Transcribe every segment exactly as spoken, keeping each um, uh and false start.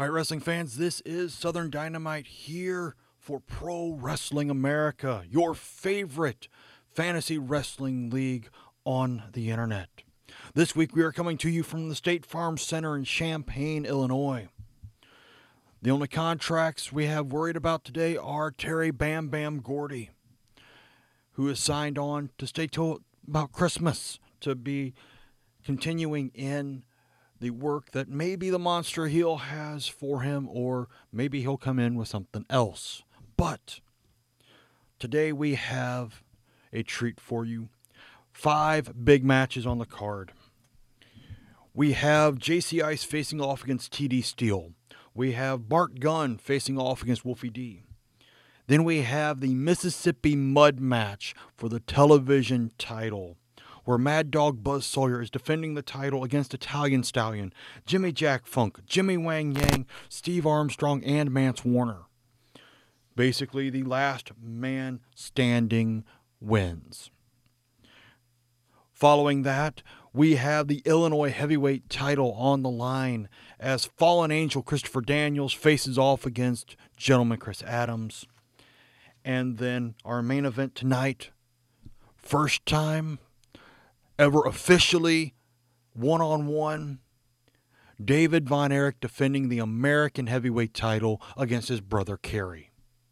All right, wrestling fans, this is Southern Dynamite here for Pro Wrestling America, your favorite fantasy wrestling league on the internet. This week we are coming to you from the State Farm Center in Champaign, Illinois. The only contracts we have worried about today are Terry Bam Bam Gordy, who is signed on to stay till about Christmas to be continuing in the work that maybe the Monster Heel has for him, or maybe he'll come in with something else. But today we have a treat for you. Five big matches on the card. We have J C Ice facing off against T D Steel. We have Bart Gunn facing off against Wolfie D. Then we have the Mississippi Mud match for the television title, where Mad Dog Buzz Sawyer is defending the title against Italian Stallion, Jimmy Jack Funk, Jimmy Wang Yang, Steve Armstrong, and Mance Warner. Basically, the last man standing wins. Following that, we have the Illinois Heavyweight title on the line as Fallen Angel Christopher Daniels faces off against Gentleman Chris Adams. And then our main event tonight, first time ever officially one-on-one, David Von Erich defending the American Heavyweight title against his brother Kerry.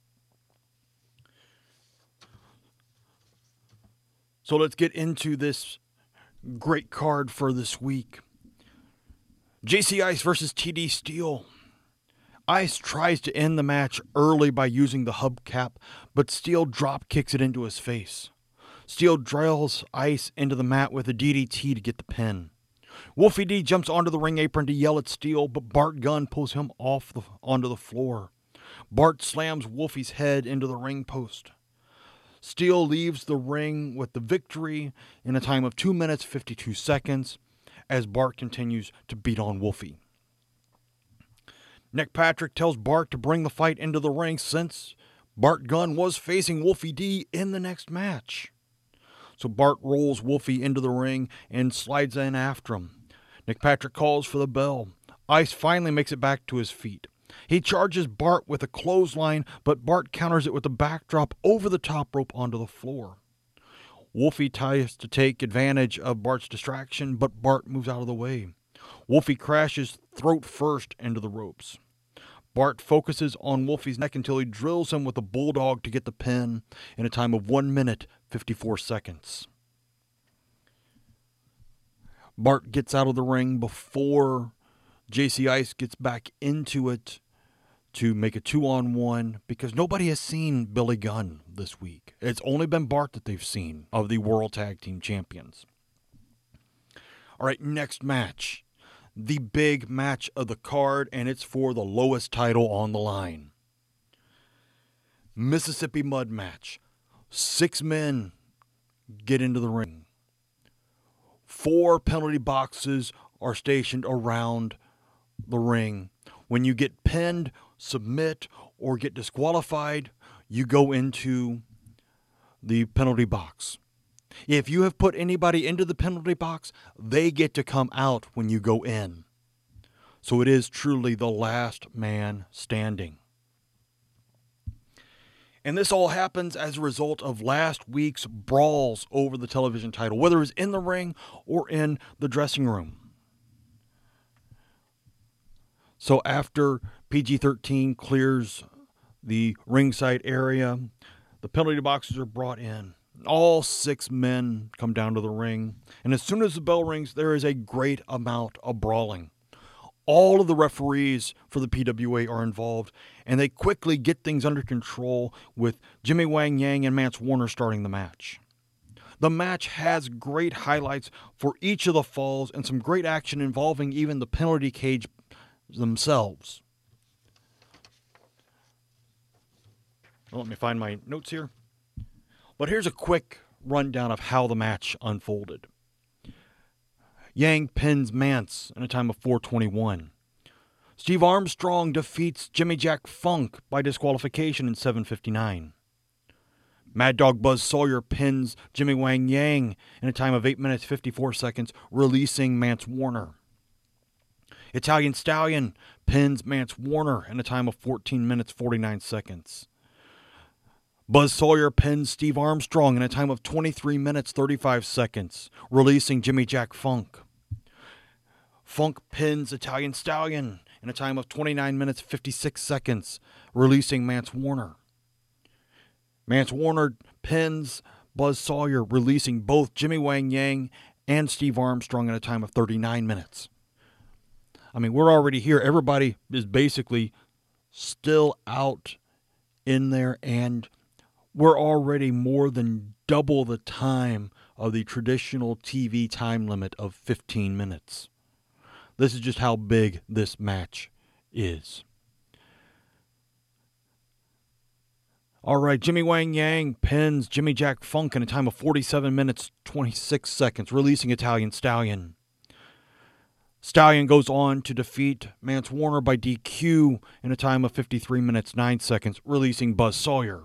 So let's get into this great card for this week. J C Ice versus T D Steel. Ice tries to end the match early by using the hubcap, but Steel drop kicks it into his face. Steel drills Ice into the mat with a D D T to get the pin. Wolfie D jumps onto the ring apron to yell at Steel, but Bart Gunn pulls him off the, onto the floor. Bart slams Wolfie's head into the ring post. Steel leaves the ring with the victory in a time of two minutes fifty-two seconds as Bart continues to beat on Wolfie. Nick Patrick tells Bart to bring the fight into the ring since Bart Gunn was facing Wolfie D in the next match. So Bart rolls Wolfie into the ring and slides in after him. Nick Patrick calls for the bell. Ice finally makes it back to his feet. He charges Bart with a clothesline, but Bart counters it with a backdrop over the top rope onto the floor. Wolfie tries to take advantage of Bart's distraction, but Bart moves out of the way. Wolfie crashes throat first into the ropes. Bart focuses on Wolfie's neck until he drills him with a bulldog to get the pin in a time of one minute, fifty-four seconds. Bart gets out of the ring before J C Ice gets back into it to make a two-on-one because nobody has seen Billy Gunn this week. It's only been Bart that they've seen of the World Tag Team Champions. All right, next match. The big match of the card, and it's for the lowest title on the line. Mississippi Mud match. Six men get into the ring. Four penalty boxes are stationed around the ring. When you get pinned, submit, or get disqualified, you go into the penalty box. If you have put anybody into the penalty box, they get to come out when you go in. So it is truly the last man standing. And this all happens as a result of last week's brawls over the television title, whether it was in the ring or in the dressing room. So after P G thirteen clears the ringside area, the penalty boxes are brought in. All six men come down to the ring, and as soon as the bell rings, there is a great amount of brawling. All of the referees for the P W A are involved, and they quickly get things under control with Jimmy Wang Yang and Mance Warner starting the match. The match has great highlights for each of the falls and some great action involving even the penalty cage themselves. Well, let me find my notes here. But here's a quick rundown of how the match unfolded. Yang pins Mance in a time of four twenty-one. Steve Armstrong defeats Jimmy Jack Funk by disqualification in seven fifty-nine. Mad Dog Buzz Sawyer pins Jimmy Wang Yang in a time of eight minutes fifty-four seconds, releasing Mance Warner. Italian Stallion pins Mance Warner in a time of fourteen minutes, forty-nine seconds. Buzz Sawyer pins Steve Armstrong in a time of twenty-three minutes, thirty-five seconds, releasing Jimmy Jack Funk. Funk pins Italian Stallion in a time of twenty-nine minutes, fifty-six seconds, releasing Mance Warner. Mance Warner pins Buzz Sawyer, releasing both Jimmy Wang Yang and Steve Armstrong in a time of thirty-nine minutes. I mean, we're already here. Everybody is basically still out in there, and we're already more than double the time of the traditional T V time limit of fifteen minutes. This is just how big this match is. All right, Jimmy Wang Yang pins Jimmy Jack Funk in a time of forty-seven minutes, twenty-six seconds, releasing Italian Stallion. Stallion goes on to defeat Mance Warner by D Q in a time of fifty-three minutes, nine seconds, releasing Buzz Sawyer.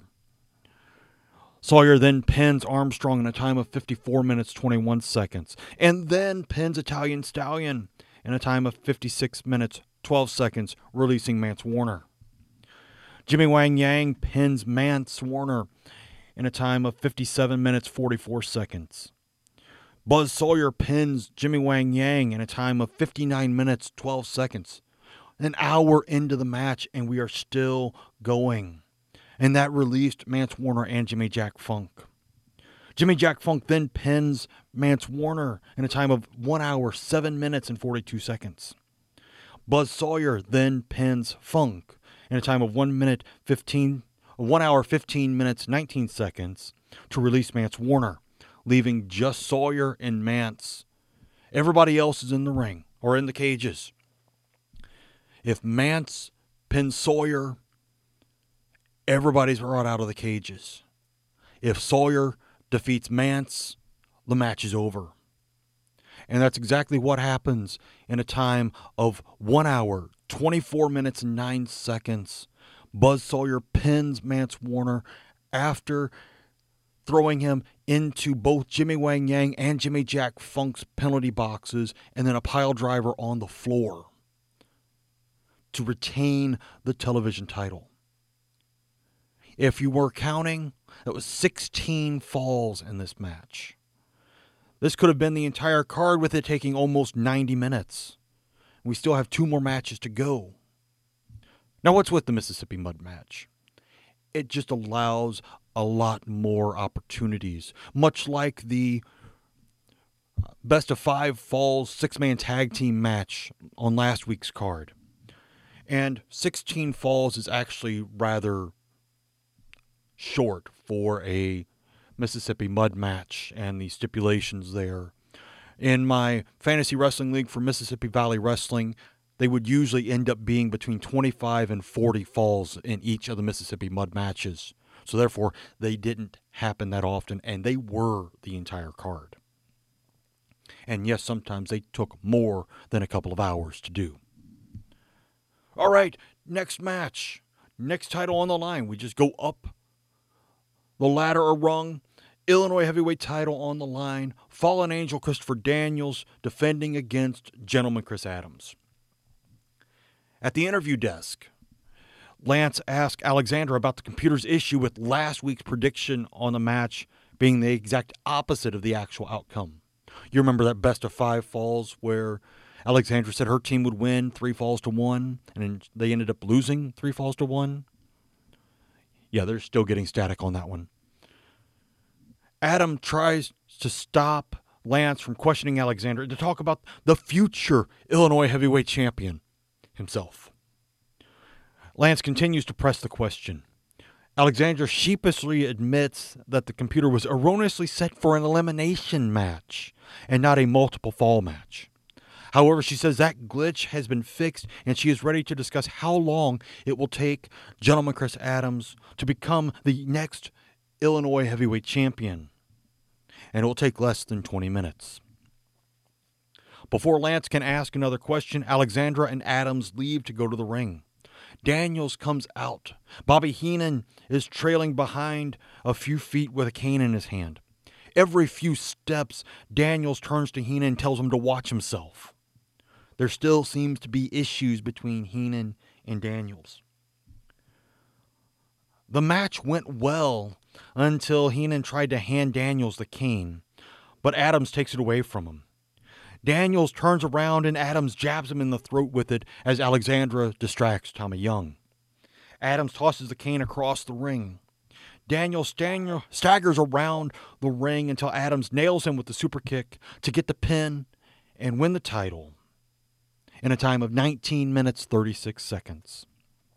Sawyer then pins Armstrong in a time of fifty-four minutes, twenty-one seconds, and then pins Italian Stallion in a time of fifty-six minutes, twelve seconds, releasing Mance Warner. Jimmy Wang Yang pins Mance Warner in a time of fifty-seven minutes, forty-four seconds. Buzz Sawyer pins Jimmy Wang Yang in a time of fifty-nine minutes, twelve seconds. An hour into the match, and we are still going. And that released Mance Warner and Jimmy Jack Funk. Jimmy Jack Funk then pins Mance Warner in a time of one hour, seven minutes, and forty-two seconds. Buzz Sawyer then pins Funk in a time of one minute, fifteen, one hour, fifteen minutes, nineteen seconds to release Mance Warner, leaving just Sawyer and Mance. Everybody else is in the ring or in the cages. If Mance pins Sawyer, everybody's brought out of the cages. If Sawyer defeats Mance, the match is over. And that's exactly what happens in a time of one hour, twenty-four minutes, and nine seconds. Buzz Sawyer pins Mance Warner after throwing him into both Jimmy Wang Yang and Jimmy Jack Funk's penalty boxes, and then a pile driver on the floor to retain the television title. If you were counting, that was sixteen falls in this match. This could have been the entire card with it taking almost ninety minutes. We still have two more matches to go. Now, what's with the Mississippi Mud match? It just allows a lot more opportunities, much like the best of five falls six-man tag team match on last week's card. And sixteen falls is actually rather short for a Mississippi Mud match and the stipulations there. In my fantasy wrestling league for Mississippi Valley Wrestling, they would usually end up being between twenty-five and forty falls in each of the Mississippi Mud matches. So therefore, they didn't happen that often, and they were the entire card. And yes, sometimes they took more than a couple of hours to do. All right, next match. Next title on the line. We just go up the ladder a rung. Illinois heavyweight title on the line. Fallen Angel Christopher Daniels defending against Gentleman Chris Adams. At the interview desk, Lance asked Alexandra about the computer's issue with last week's prediction on the match being the exact opposite of the actual outcome. You remember that best of five falls where Alexandra said her team would win three falls to one, and then they ended up losing three falls to one? Yeah, they're still getting static on that one. Adam tries to stop Lance from questioning Alexandra to talk about the future Illinois heavyweight champion himself. Lance continues to press the question. Alexandra sheepishly admits that the computer was erroneously set for an elimination match and not a multiple fall match. However, she says that glitch has been fixed, and she is ready to discuss how long it will take Gentleman Chris Adams to become the next Illinois heavyweight champion. And it will take less than twenty minutes. Before Lance can ask another question, Alexandra and Adams leave to go to the ring. Daniels comes out. Bobby Heenan is trailing behind a few feet with a cane in his hand. Every few steps, Daniels turns to Heenan and tells him to watch himself. there still seems to be issues between Heenan and Daniels. The match went well until Heenan tried to hand Daniels the cane, but Adams takes it away from him. Daniels turns around and Adams jabs him in the throat with it as Alexandra distracts Tommy Young. Adams tosses the cane across the ring. Daniels staggers around the ring until Adams nails him with the super kick to get the pin and win the title in a time of nineteen minutes, thirty-six seconds.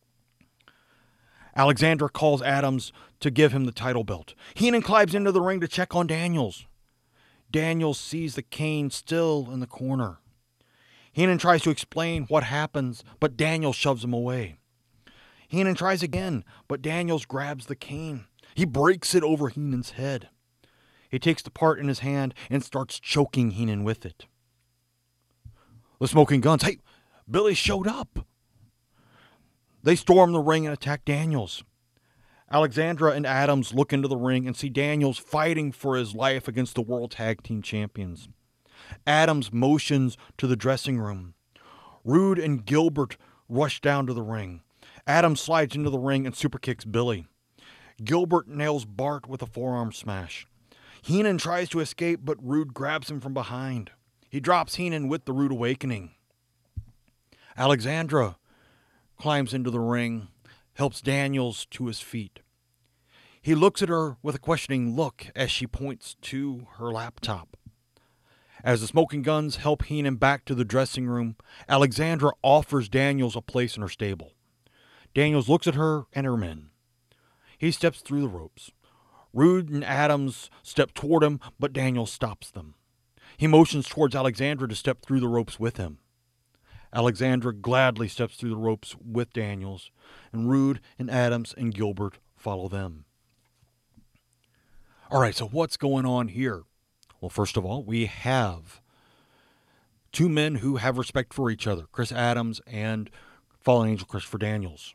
Alexandra calls Adams to give him the title belt. Heenan climbs into the ring to check on Daniels. Daniels sees the cane still in the corner. Heenan tries to explain what happens, but Daniels shoves him away. Heenan tries again, but Daniels grabs the cane. He breaks it over Heenan's head. He takes the part in his hand and starts choking Heenan with it. The Smoking Guns, hey, Billy showed up. They storm the ring and attack Daniels. Alexandra and Adams look into the ring and see Daniels fighting for his life against the World Tag Team Champions. Adams motions to the dressing room. Rude and Gilbert rush down to the ring. Adams slides into the ring and super kicks Billy. Gilbert nails Bart with a forearm smash. Heenan tries to escape, but Rude grabs him from behind. He drops Heenan with the Rude Awakening. Alexandra climbs into the ring, helps Daniels to his feet. He looks at her with a questioning look as she points to her laptop. As the Smoking Guns help Heenan back to the dressing room, Alexandra offers Daniels a place in her stable. Daniels looks at her and her men. He steps through the ropes. Rude and Adams step toward him, but Daniels stops them. He motions towards Alexandra to step through the ropes with him. Alexandra gladly steps through the ropes with Daniels, and Rude and Adams and Gilbert follow them. All right, so what's going on here? Well, first of all, we have two men who have respect for each other, Chris Adams and Fallen Angel Christopher Daniels,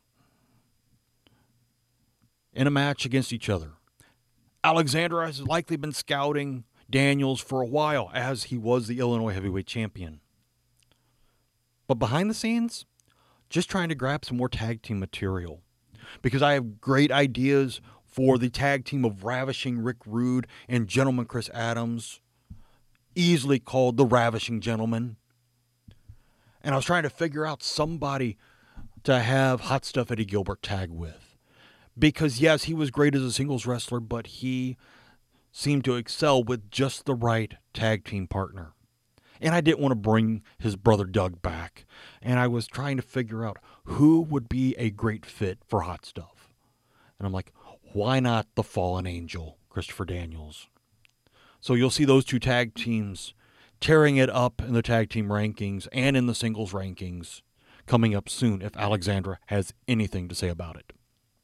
in a match against each other. Alexandra has likely been scouting Daniels for a while, as he was the Illinois Heavyweight Champion. But behind the scenes, just trying to grab some more tag team material, because I have great ideas for the tag team of Ravishing Rick Rude and Gentleman Chris Adams, easily called the Ravishing Gentleman. And I was trying to figure out somebody to have Hot Stuff Eddie Gilbert tag with. Because, yes, he was great as a singles wrestler, but he seemed to excel with just the right tag team partner. And I didn't want to bring his brother Doug back. And I was trying to figure out who would be a great fit for Hot Stuff. And I'm like, why not the Fallen Angel, Christopher Daniels? So you'll see those two tag teams tearing it up in the tag team rankings and in the singles rankings coming up soon if Alexandra has anything to say about it.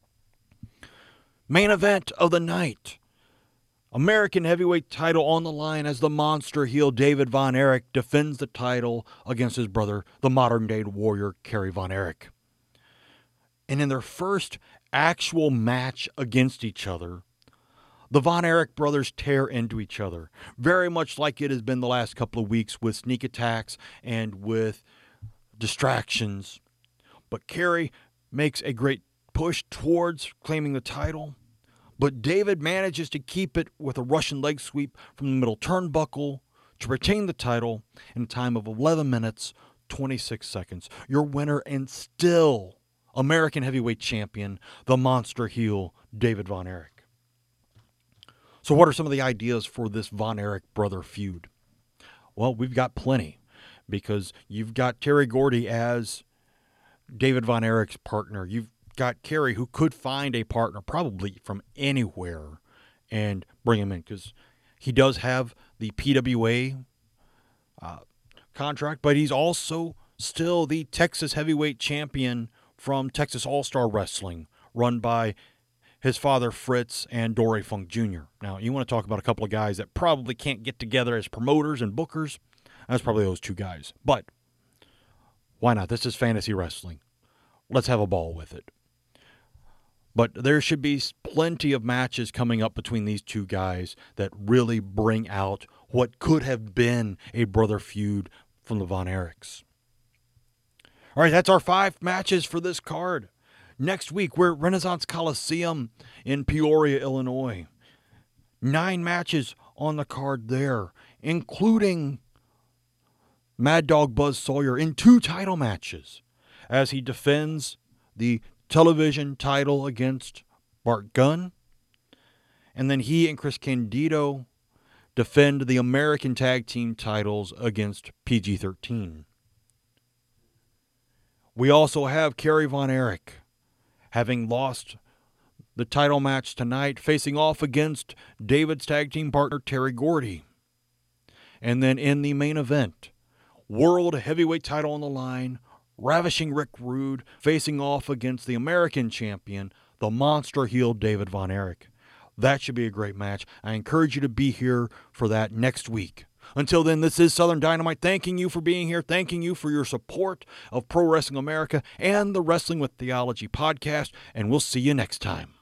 Main event of the night. American heavyweight title on the line as the monster heel David Von Erich defends the title against his brother, the modern-day warrior Kerry Von Erich. And in their first actual match against each other, the Von Erich brothers tear into each other, very much like it has been the last couple of weeks with sneak attacks and with distractions. But Kerry makes a great push towards claiming the title, but David manages to keep it with a Russian leg sweep from the middle turnbuckle to retain the title in a time of eleven minutes, twenty-six seconds. Your winner and still American heavyweight champion, the monster heel, David Von Erich. So what are some of the ideas for this Von Erich brother feud? Well, we've got plenty, because you've got Terry Gordy as David Von Erich's partner. You've got Kerry, who could find a partner probably from anywhere and bring him in, because he does have the P W A uh, contract, but he's also still the Texas heavyweight champion from Texas All-Star Wrestling, run by his father Fritz and Dory Funk Junior Now, you want to talk about a couple of guys that probably can't get together as promoters and bookers. That's probably those two guys. But why not? This is fantasy wrestling. Let's have a ball with it. But there should be plenty of matches coming up between these two guys that really bring out what could have been a brother feud from the Von Erichs. All right, that's our five matches for this card. Next week, we're at Renaissance Coliseum in Peoria, Illinois. Nine matches on the card there, including Mad Dog Buzz Sawyer in two title matches as he defends the television title against Bart Gunn. And then he and Chris Candido defend the American Tag Team titles against P G thirteen. We also have Kerry Von Erich, having lost the title match tonight, facing off against David's tag team partner Terry Gordy. And then in the main event, World Heavyweight title on the line, Ravishing Rick Rude facing off against the American champion, the monster heel David Von Erich. That should be a great match. I encourage you to be here for that next week. Until then, this is Southern Dynamite thanking you for being here, thanking you for your support of Pro Wrestling America and the Wrestling with Theology podcast, and we'll see you next time.